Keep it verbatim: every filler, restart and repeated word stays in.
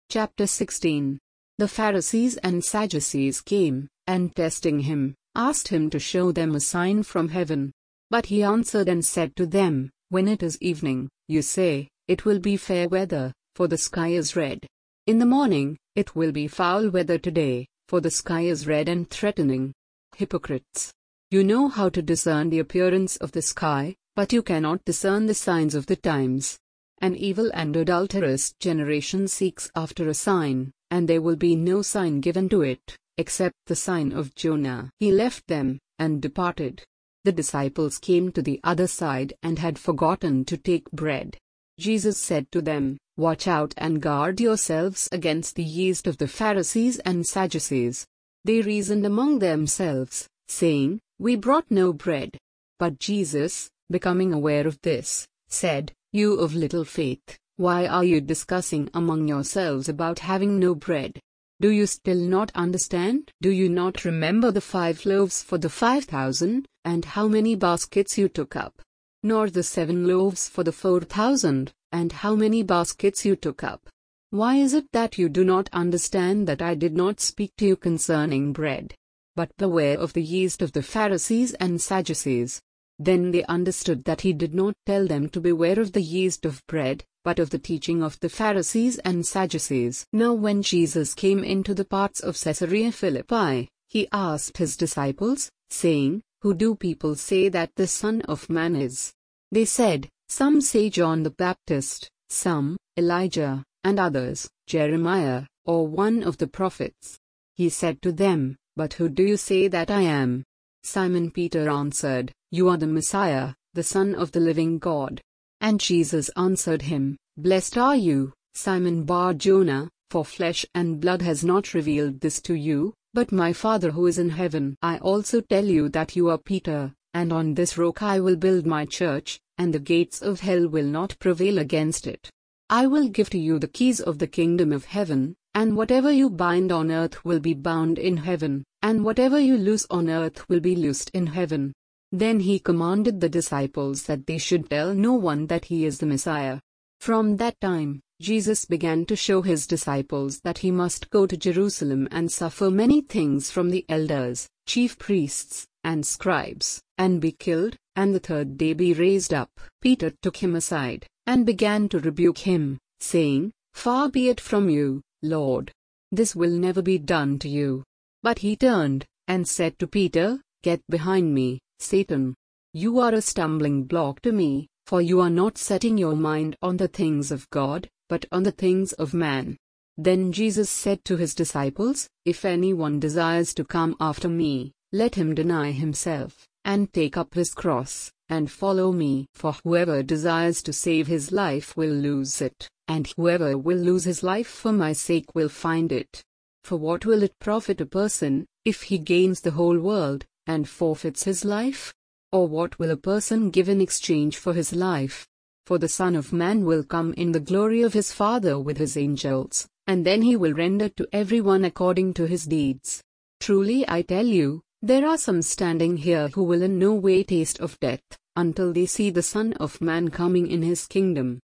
Chapter sixteen. The Pharisees and Sadducees came, and testing him, asked him to show them a sign from heaven. But he answered and said to them, When it is evening, you say, It will be fair weather, for the sky is red. In the morning, it will be foul weather today, for the sky is red and threatening. Hypocrites! You know how to discern the appearance of the sky, but you cannot discern the signs of the times. An evil and adulterous generation seeks after a sign, and there will be no sign given to it, except the sign of Jonah. He left them, and departed. The disciples came to the other side and had forgotten to take bread. Jesus said to them, Watch out and guard yourselves against the yeast of the Pharisees and Sadducees. They reasoned among themselves, saying, We brought no bread. But Jesus, becoming aware of this, said, You of little faith, why are you discussing among yourselves about having no bread? Do you still not understand? Do you not remember the five loaves for the five thousand, and how many baskets you took up? Nor the seven loaves for the four thousand, and how many baskets you took up? Why is it that you do not understand that I did not speak to you concerning bread? But beware of the yeast of the Pharisees and Sadducees. Then they understood that he did not tell them to beware of the yeast of bread, but of the teaching of the Pharisees and Sadducees. Now when Jesus came into the parts of Caesarea Philippi, he asked his disciples, saying, Who do people say that the Son of Man is? They said, Some say John the Baptist, some, Elijah, and others, Jeremiah, or one of the prophets. He said to them, But who do you say that I am? Simon Peter answered, You are the Messiah, the Son of the living God. And Jesus answered him, Blessed are you, Simon Bar-Jonah, for flesh and blood has not revealed this to you, but my Father who is in heaven. I also tell you that you are Peter, and on this rock I will build my church, and the gates of hell will not prevail against it. I will give to you the keys of the kingdom of heaven, and whatever you bind on earth will be bound in heaven, and whatever you loose on earth will be loosed in heaven. Then he commanded the disciples that they should tell no one that he is the Messiah. From that time, Jesus began to show his disciples that he must go to Jerusalem and suffer many things from the elders, chief priests, and scribes, and be killed, and the third day be raised up. Peter took him aside, and began to rebuke him, saying, Far be it from you, Lord. This will never be done to you. But he turned, and said to Peter, Get behind me, Satan. You are a stumbling block to me, for you are not setting your mind on the things of God, but on the things of man. Then Jesus said to his disciples, If anyone desires to come after me, let him deny himself, and take up his cross, and follow me. For whoever desires to save his life will lose it, and whoever will lose his life for my sake will find it. For what will it profit a person, if he gains the whole world, and forfeits his life? Or what will a person give in exchange for his life? For the Son of Man will come in the glory of his Father with his angels, and then he will render to everyone according to his deeds. Truly I tell you, there are some standing here who will in no way taste of death, until they see the Son of Man coming in his kingdom.